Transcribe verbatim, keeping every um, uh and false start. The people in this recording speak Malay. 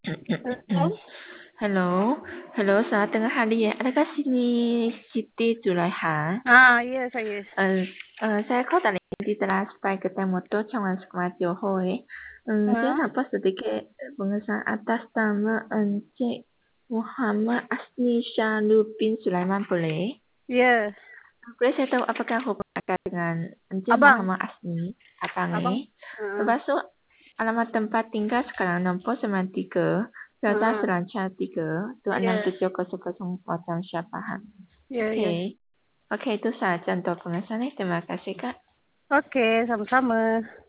Halo? Hello, hello, selamat tengah hari ya. Adakah sini Siti Zulaiha? Ah, ya saya. Uh, uh, saya call dari di telah supaya ketemu tu calon sekolah Johor. Um, saya Ah, dapat sedikit pengesahan atas nama Encik Muhammad Asni Shah Lupin Sulaiman boleh? ya. Boleh saya tahu apakah hubungan anda dengan Encik Abang. Muhammad Asni? Abang Abang. ni? Ah, Lepas tu, alamat tempat tinggal sekarang enam sembilan tiga, Selatan ah, Seranca tiga, dua enam ya. tujuh kosong kosong Potong Syapahan. Ya, ya. Okey. Okey, itu sahaja untuk pengesahan. Terima kasih, Kak. Oke, sama-sama.